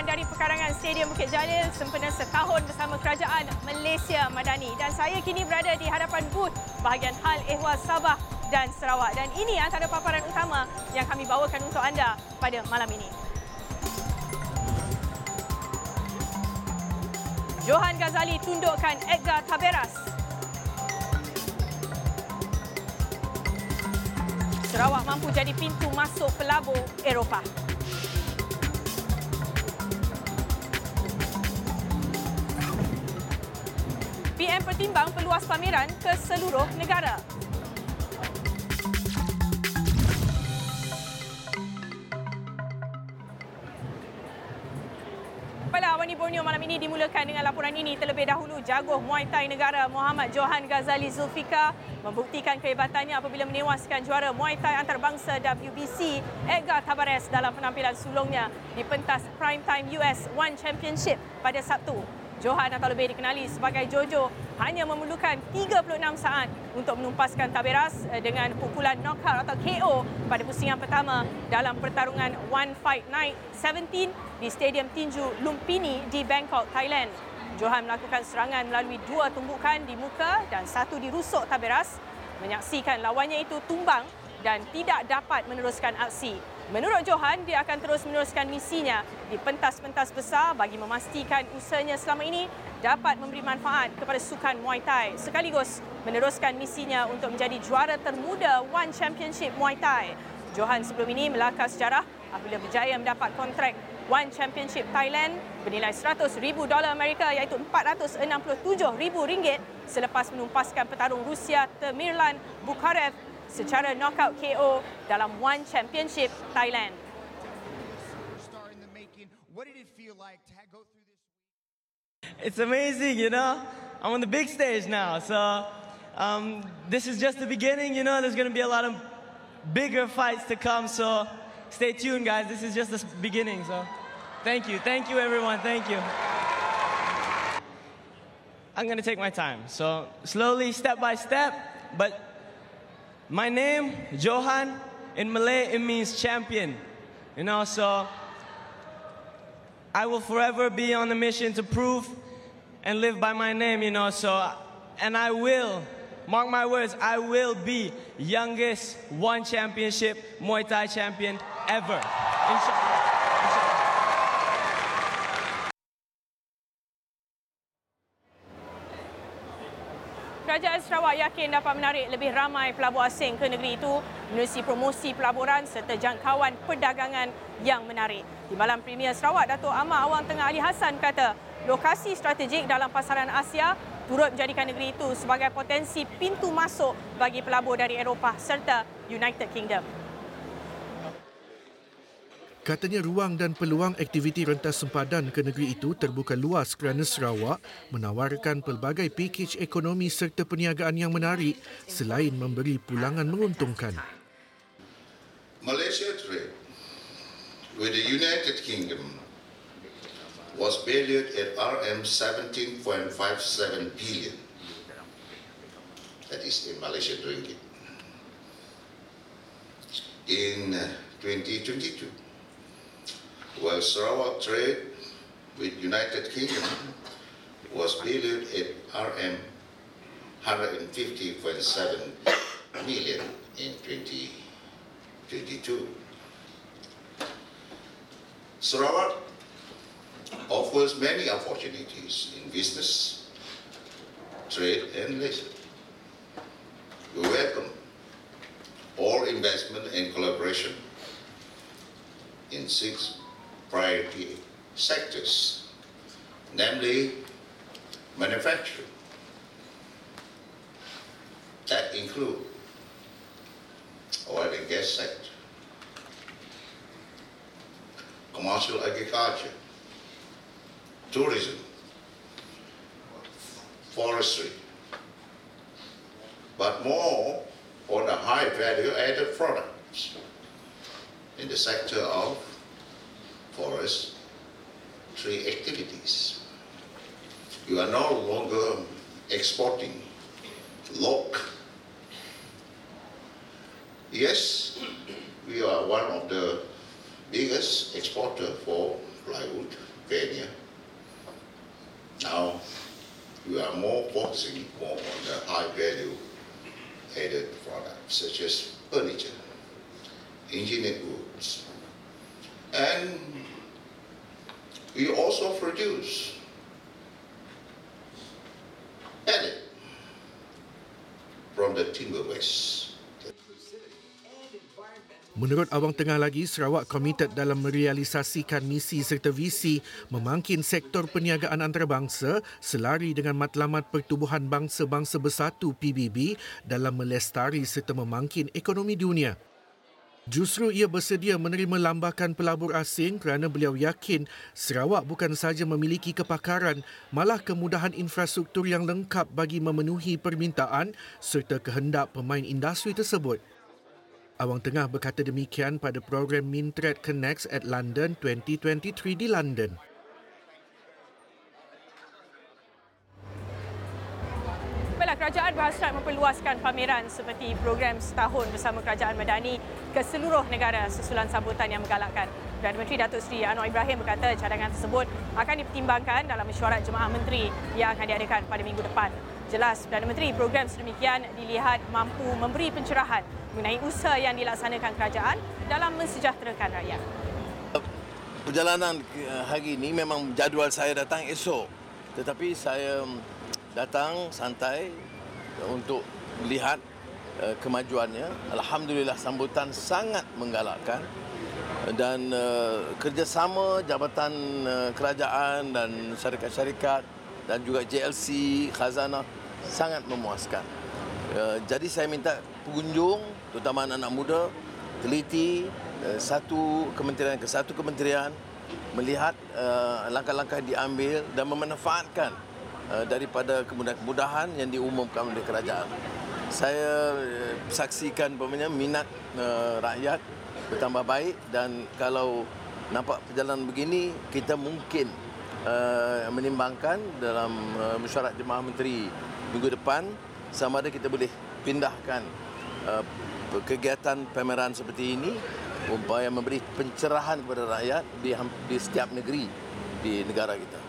dari pekarangan Stadium Bukit Jalil sempena setahun bersama Kerajaan Malaysia Madani. Dan saya kini berada di hadapan booth bahagian hal ehwal Sabah dan Sarawak. Dan ini antara paparan utama yang kami bawakan untuk anda pada malam ini. Johan Ghazali tundukkan Edgar Taberas. Sarawak mampu jadi pintu masuk pelabur Eropah. PM pertimbang peluas pameran ke seluruh negara. Pada Awani Borneo malam ini dimulakan dengan laporan ini. Terlebih dahulu, jaguh Muay Thai negara Muhammad Johan Ghazali Zulfikar membuktikan kehebatannya apabila menewaskan juara Muay Thai antarabangsa WBC Edgar Taberas dalam penampilan sulungnya di pentas Primetime US One Championship pada Sabtu. Johan atau lebih dikenali sebagai Jojo hanya memerlukan 36 saat untuk menumpaskan Taberas dengan pukulan knockout atau KO pada pusingan pertama dalam pertarungan One Fight Night 17 di Stadium Tinju Lumpini di Bangkok, Thailand. Johan melakukan serangan melalui 2 tumbukan di muka dan 1 di rusuk Taberas, menyaksikan lawannya itu tumbang dan tidak dapat meneruskan aksi. Menurut Johan, dia akan terus meneruskan misinya di pentas-pentas besar bagi memastikan usahanya selama ini dapat memberi manfaat kepada sukan Muay Thai sekaligus meneruskan misinya untuk menjadi juara termuda One Championship Muay Thai. Johan sebelum ini melakar sejarah apabila berjaya mendapat kontrak One Championship Thailand bernilai $100,000 Amerika iaitu RM467,000 selepas menumpaskan petarung Rusia Tamerlan Bukharev secara knockout KO dalam One Championship Thailand. It's amazing, you know. I'm on the big stage now, so this is just the beginning. You know, there's going to be a lot of bigger fights to come. So stay tuned, guys. This is just the beginning. So thank you, everyone. Thank you. I'm going to take my time. So slowly, step by step, but. My name, Johan, in Malay it means champion, you know, so I will forever be on a mission to prove and live by my name, you know, so, and I will, mark my words, I will be youngest One Championship Muay Thai champion ever, inshallah. Kerajaan Sarawak yakin dapat menarik lebih ramai pelabur asing ke negeri itu menerusi promosi pelaburan serta jangkauan perdagangan yang menarik. Di malam Premier Sarawak, Datuk Ahmad Awang Tengah Ali Hassan kata lokasi strategik dalam pasaran Asia turut menjadikan negeri itu sebagai potensi pintu masuk bagi pelabur dari Eropah serta United Kingdom. Katanya ruang dan peluang aktiviti rentas sempadan ke negeri itu terbuka luas kerana Sarawak menawarkan pelbagai pakej ekonomi serta perniagaan yang menarik selain memberi pulangan menguntungkan. Malaysia trade with the United Kingdom was valued at RM17.57 billion. That is in Malaysian ringgit. In 2022. While Sarawak trade with United Kingdom was valued at RM150.7 million in 2022. Sarawak offers many opportunities in business, trade and leisure. We welcome all investment and collaboration in 6 priority sectors, namely manufacturing, that include oil and gas sector, commercial agriculture, tourism, forestry, but more on the high value added products in the sector of forestry activities. You are no longer exporting log. Yes, we are one of the biggest exporter for plywood, failure. Now, we are more focusing more on the high value added products such as furniture, engineered goods, and we also produce pellet from the timber waste. Menurut Awang Tengah lagi, Sarawak komited dalam merealisasikan misi serta visi memangkin sektor perniagaan antarabangsa selari dengan matlamat Pertubuhan Bangsa-Bangsa Bersatu PBB dalam melestari serta memangkin ekonomi dunia. Justru ia bersedia menerima lambakan pelabur asing kerana beliau yakin Sarawak bukan sahaja memiliki kepakaran, malah kemudahan infrastruktur yang lengkap bagi memenuhi permintaan serta kehendak pemain industri tersebut. Awang Tengah berkata demikian pada program Mintred Connects at London 2023 di London. Baiklah, kerajaan berhasrat memperluaskan pameran seperti program setahun bersama Kerajaan Madani ke seluruh negara susulan sambutan yang menggalakkan. Perdana Menteri Datuk Seri Anwar Ibrahim berkata cadangan tersebut akan dipertimbangkan dalam mesyuarat Jemaah Menteri yang akan diadakan pada minggu depan. Jelas Perdana Menteri program sedemikian dilihat mampu memberi pencerahan mengenai usaha yang dilaksanakan kerajaan dalam mensejahterakan rakyat. Perjalanan hari ini memang jadual saya datang esok, tetapi saya datang santai untuk melihat kemajuannya. Alhamdulillah sambutan sangat menggalakkan dan kerjasama jabatan kerajaan dan syarikat-syarikat dan juga JLC, Khazanah sangat memuaskan. Jadi saya minta pengunjung, terutama anak-anak muda, teliti satu kementerian ke satu kementerian, melihat langkah-langkah diambil dan memanfaatkan daripada kemudahan-kemudahan yang diumumkan oleh kerajaan. Saya saksikan minat rakyat bertambah baik dan kalau nampak perjalanan begini, kita mungkin menimbangkan dalam mesyuarat Jemaah Menteri minggu depan sama ada kita boleh pindahkan kegiatan pameran seperti ini supaya memberi pencerahan kepada rakyat di setiap negeri di negara kita.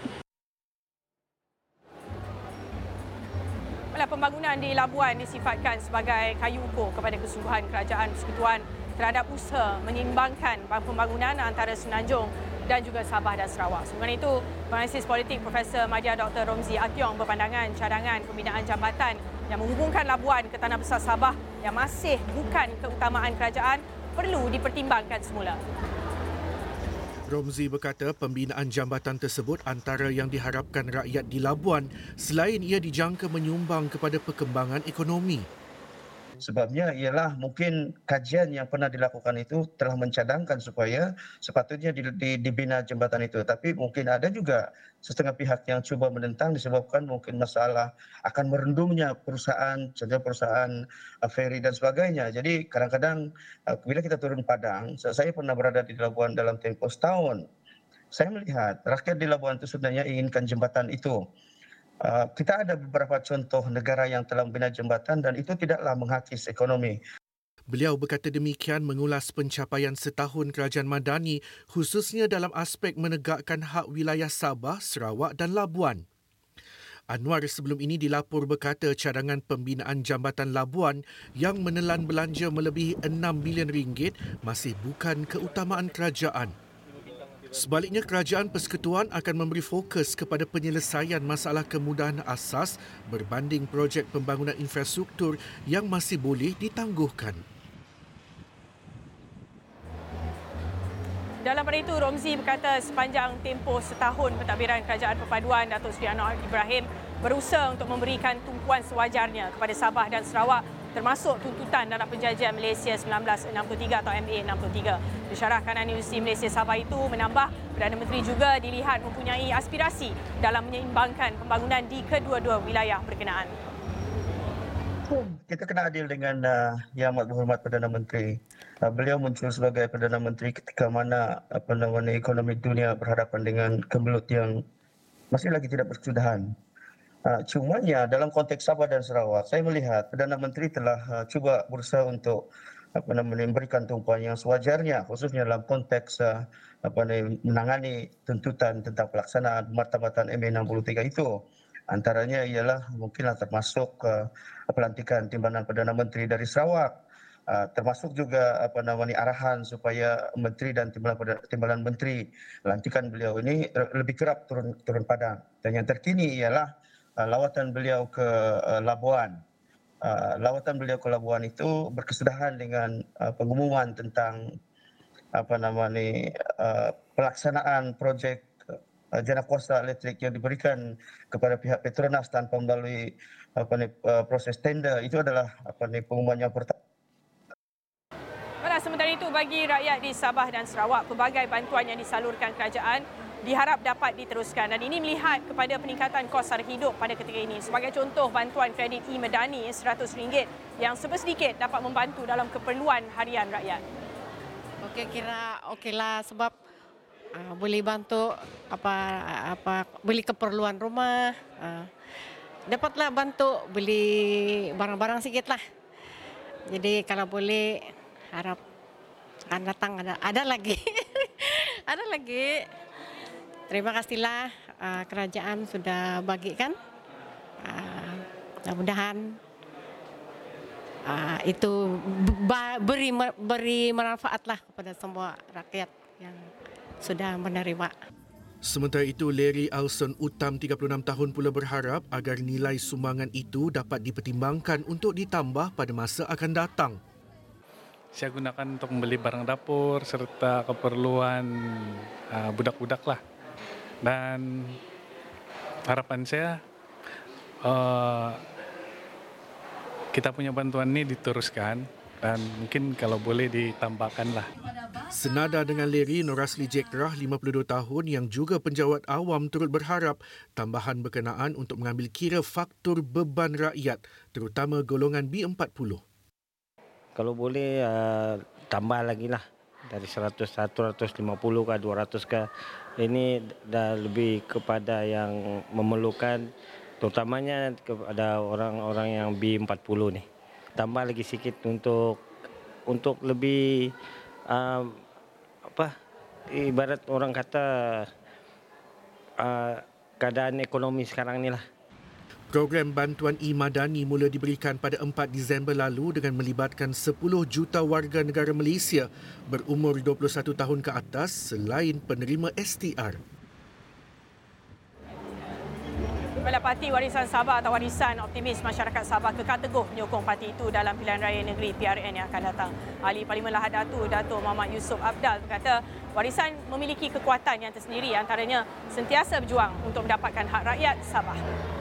Pembangunan di Labuan disifatkan sebagai kayu ukur kepada kesungguhan Kerajaan Persekutuan terhadap usaha menyeimbangkan pembangunan antara Semenanjung dan juga Sabah dan Sarawak. Sehingga itu, penganalisis politik Profesor Madya Dr. Romzi Ationg berpandangan cadangan pembinaan jambatan yang menghubungkan Labuan ke Tanah Besar Sabah yang masih bukan keutamaan kerajaan perlu dipertimbangkan semula. Romzi berkata pembinaan jambatan tersebut antara yang diharapkan rakyat di Labuan selain ia dijangka menyumbang kepada perkembangan ekonomi. Sebabnya ialah mungkin kajian yang pernah dilakukan itu telah mencadangkan supaya sepatutnya dibina jambatan itu. Tapi mungkin ada juga setengah pihak yang cuba menentang disebabkan mungkin masalah akan merendumnya perusahaan, contohnya perusahaan feri dan sebagainya. Jadi kadang-kadang bila kita turun padang, saya pernah berada di Labuan dalam tempoh setahun. Saya melihat rakyat di Labuan itu sebenarnya inginkan jembatan itu. Kita ada beberapa contoh negara yang telah membina jambatan dan itu tidaklah menghakis ekonomi. Beliau berkata demikian mengulas pencapaian setahun Kerajaan Madani khususnya dalam aspek menegakkan hak wilayah Sabah, Sarawak dan Labuan. Anwar sebelum ini dilapor berkata cadangan pembinaan jambatan Labuan yang menelan belanja melebihi 6 bilion ringgit masih bukan keutamaan kerajaan. Sebaliknya, Kerajaan Persekutuan akan memberi fokus kepada penyelesaian masalah kemudahan asas berbanding projek pembangunan infrastruktur yang masih boleh ditangguhkan. Dalam pada itu, Romzi berkata sepanjang tempoh setahun pentadbiran Kerajaan Perpaduan Datuk Seri Anwar Ibrahim berusaha untuk memberikan tumpuan sewajarnya kepada Sabah dan Sarawak termasuk tuntutan dalam Perjanjian Malaysia 1963 atau MA 63. Pensyarah Kanan Universiti Malaysia Sabah itu menambah Perdana Menteri juga dilihat mempunyai aspirasi dalam menyeimbangkan pembangunan di kedua-dua wilayah berkenaan. Kita kena adil dengan Yang Amat Berhormat Perdana Menteri. Beliau muncul sebagai Perdana Menteri ketika mana ekonomi dunia berhadapan dengan kemelut yang masih lagi tidak berkesudahan. Cumanya dalam konteks Sabah dan Sarawak, saya melihat Perdana Menteri telah cuba berusaha untuk memberikan tumpuan yang sewajarnya, khususnya dalam konteks menangani tuntutan tentang pelaksanaan martabatan MA63 itu. Antaranya ialah mungkinlah termasuk pelantikan timbalan Perdana Menteri dari Sarawak, termasuk juga arahan supaya menteri dan timbalan menteri lantikan beliau ini lebih kerap turun padang. Dan yang terkini ialah lawatan beliau ke Labuan. Lawatan beliau ke Labuan itu berkesudahan dengan pengumuman tentang pelaksanaan projek jana kuasa elektrik yang diberikan kepada pihak Petronas tanpa melalui proses tender. Itu adalah pengumuman yang pertama. Sementara itu, bagi rakyat di Sabah dan Sarawak, pelbagai bantuan yang disalurkan kerajaan diharap dapat diteruskan, dan ini melihat kepada peningkatan kos sara hidup pada ketika ini. Sebagai contoh, bantuan kredit e-Medani RM100 yang sedikit dapat membantu dalam keperluan harian rakyat. Okeylah sebab boleh bantu beli keperluan rumah, dapatlah bantu beli barang-barang sikitlah. Jadi kalau boleh harap akan datang ada lagi. Ada lagi. Terima kasihlah kerajaan sudah bagikan. Mudah-mudahan itu beri manfaatlah kepada semua rakyat yang sudah menerima. Sementara itu, Larry Alson Utam, 36 tahun pula berharap agar nilai sumbangan itu dapat dipertimbangkan untuk ditambah pada masa akan datang. Saya gunakan untuk membeli barang dapur serta keperluan budak-budak lah. Dan harapan saya kita punya bantuan ini diteruskan dan mungkin kalau boleh ditambahkan lah. Senada dengan Larry, Norasli Jekrah, 52 tahun yang juga penjawat awam turut berharap tambahan berkenaan untuk mengambil kira faktor beban rakyat, terutama golongan B40. Kalau boleh tambah lagi lah dari 100, 150 ke 200 ke. Ini dah lebih kepada yang memerlukan, terutamanya kepada orang-orang yang B40 ni. Tambah lagi sikit untuk lebih ibarat orang kata keadaan ekonomi sekarang ni lah. Program bantuan e-Madani mula diberikan pada 4 Disember lalu dengan melibatkan 10 juta warga negara Malaysia berumur 21 tahun ke atas selain penerima STR. Kepala Parti Warisan Sabah atau Warisan Optimis Masyarakat Sabah kekal teguh menyokong parti itu dalam pilihan raya negeri PRN yang akan datang. Ahli Parlimen Lahad Datu, Dato' Muhammad Yusof Abdal berkata Warisan memiliki kekuatan yang tersendiri, antaranya sentiasa berjuang untuk mendapatkan hak rakyat Sabah.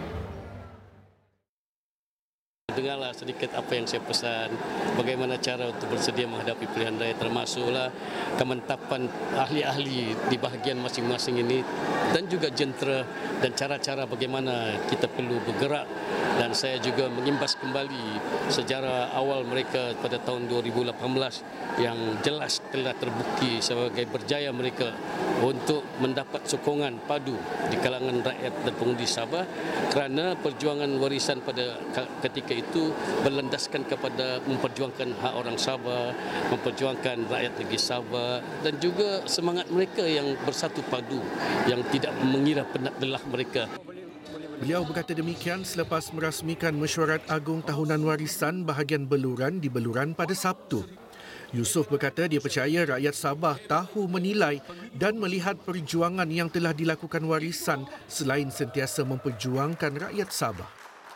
Dengarlah sedikit apa yang saya pesan, bagaimana cara untuk bersedia menghadapi pilihan raya, termasuklah kemantapan ahli-ahli di bahagian masing-masing ini dan juga jentera dan cara-cara bagaimana kita perlu bergerak. Dan saya juga mengimbas kembali sejarah awal mereka pada tahun 2018 yang jelas telah terbukti sebagai berjaya mereka untuk mendapat sokongan padu di kalangan rakyat dan pengundi Sabah, kerana perjuangan warisan pada ketika itu berlandaskan kepada memperjuangkan hak orang Sabah, memperjuangkan rakyat negeri Sabah dan juga semangat mereka yang bersatu padu, yang tidak mengira penat lelah mereka. Beliau berkata demikian selepas merasmikan Mesyuarat Agung Tahunan Warisan bahagian Beluran di Beluran pada Sabtu. Yusof berkata dia percaya rakyat Sabah tahu menilai dan melihat perjuangan yang telah dilakukan Warisan selain sentiasa memperjuangkan rakyat Sabah.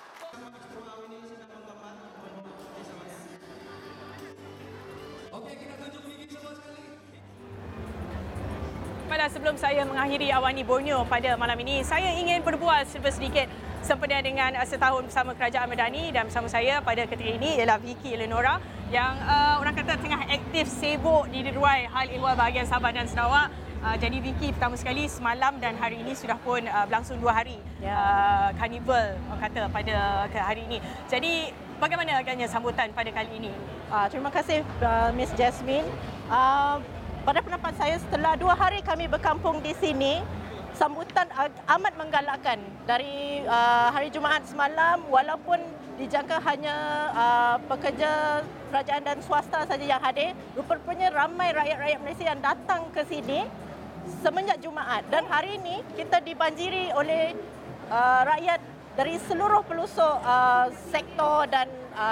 Sebelum saya mengakhiri Awani Borneo pada malam ini, saya ingin berbual sedikit sempena dengan setahun bersama Kerajaan Madani, dan bersama saya pada ketika ini ialah Vicky Eleonora yang orang kata tengah aktif sibuk di deruai hal ehwal bahagian Sabah dan Sarawak. Jadi Vicky, pertama sekali semalam dan hari ini sudah pun berlangsung 2 hari karnival orang kata pada hari ini. Jadi bagaimana agaknya sambutan pada kali ini? Terima kasih Miss Jasmine. Pada pendapat saya, setelah 2 hari kami berkampung di sini, sambutan amat menggalakkan. Dari hari Jumaat semalam, walaupun dijangka hanya pekerja kerajaan dan swasta saja yang hadir, rupanya ramai rakyat-rakyat Malaysia yang datang ke sini semenjak Jumaat. Dan hari ini kita dibanjiri oleh rakyat dari seluruh pelosok sektor dan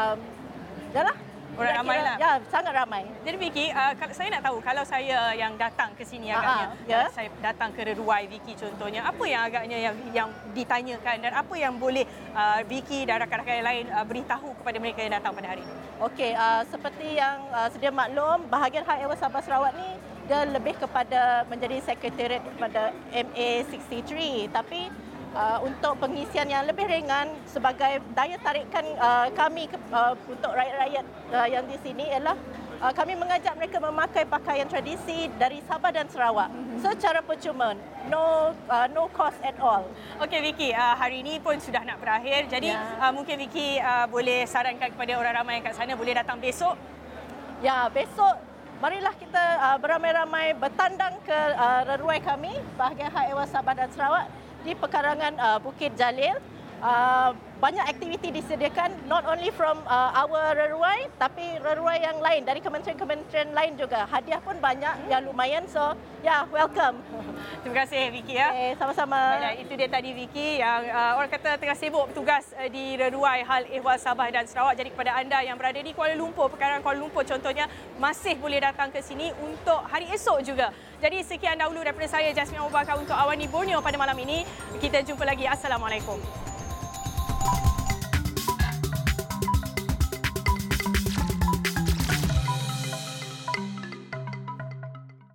orang ramai lah. Ya, sangat ramai. Jadi Vicky, saya nak tahu kalau saya yang datang ke sini agaknya, saya datang ke Reruai Vicky contohnya, apa yang agaknya yang ditanyakan dan apa yang boleh Vicky dan rakan-rakan lain beritahu kepada mereka yang datang pada hari ini? Okey, seperti yang sedia maklum, bahagian Hak Ehwal Sabah Sarawak ni dia lebih kepada menjadi sekretariat kepada MA63, tapi untuk pengisian yang lebih ringan sebagai daya tarikan kami untuk rakyat-rakyat yang di sini ialah kami mengajak mereka memakai pakaian tradisi dari Sabah dan Sarawak secara percuma, no cost at all. Okey Vicky, hari ini pun sudah nak berakhir, jadi mungkin Vicky boleh sarankan kepada orang ramai kat sana boleh datang besok? Ya, besok marilah kita beramai-ramai bertandang ke Reruai kami, bahagian Hak Ehwal Sabah dan Sarawak di pekarangan Bukit Jalil. Banyak aktiviti disediakan, not only from our Reruai, tapi Reruai yang lain, dari kementerian-kementerian lain juga. Hadiah pun banyak yang lumayan, so welcome. Terima kasih Vicky ya. Okay, sama-sama. Baiklah, itu dia tadi Vicky yang orang kata tengah sibuk bertugas di Reruai Hal Ehwal Sabah dan Sarawak. Jadi kepada anda yang berada di Kuala Lumpur, pekarangan Kuala Lumpur contohnya, masih boleh datang ke sini untuk hari esok juga. Jadi sekian dahulu daripada saya, Jasmine Abu Bakar, untuk Awani Borneo pada malam ini. Kita jumpa lagi. Assalamualaikum.